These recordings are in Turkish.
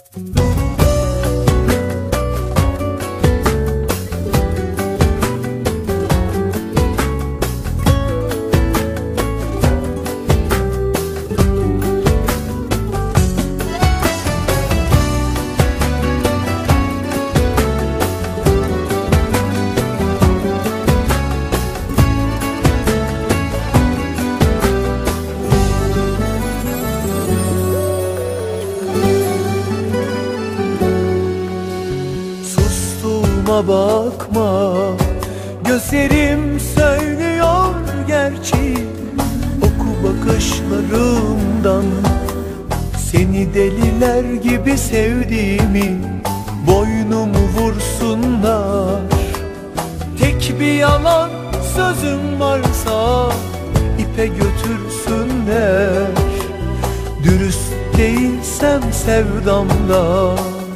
Bakma, gözlerim söylüyor gerçeği. Oku bakışlarımdan, seni deliler gibi sevdiğimi. Boynumu vursunlar, tek bir yalan sözüm varsa ipe götürsünler. Dürüst değilsem sevdamda,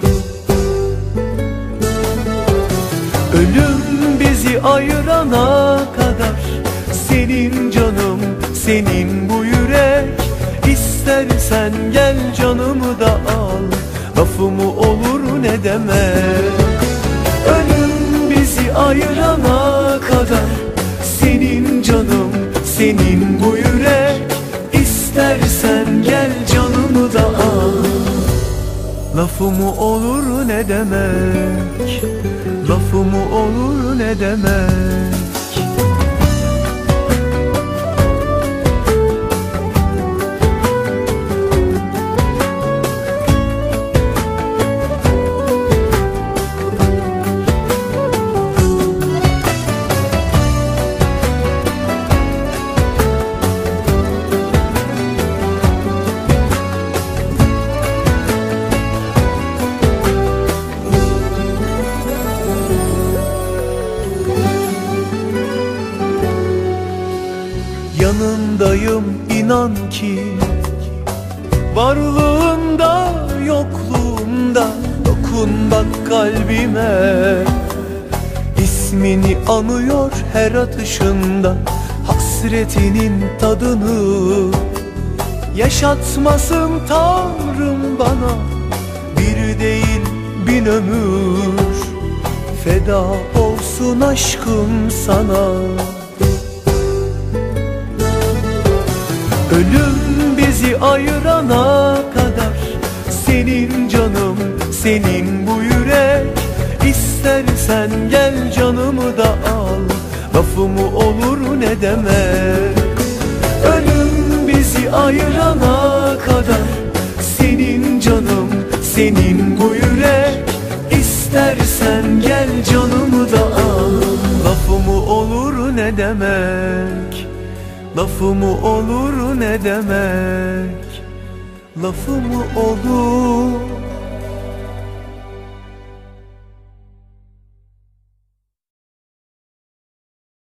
ölüm bizi ayırana kadar senin canım, senin bu yürek. İstersen gel canımı da al, lafımı olur ne demek. Ölüm bizi ayırana kadar senin canım, senin bu yürek. İstersen gel canımı da al, lafımı olur ne demek. Lafımı olur ne demek. Yanındayım inan ki, varlığında yokluğunda. Dokun bak kalbime, ismini anıyor her atışında. Hasretinin tadını yaşatmasın Tanrım bana. Bir değil bin ömür feda olsun aşkım sana. Ölüm bizi ayırana kadar senin canım, senin bu yürek. İstersen gel canımı da al, lafımı olur ne demek. Ölüm bizi ayırana kadar senin canım, senin bu yürek. İstersen gel canımı da al, lafımı olur ne demek. Lafımı olur ne demek. Lafımı olur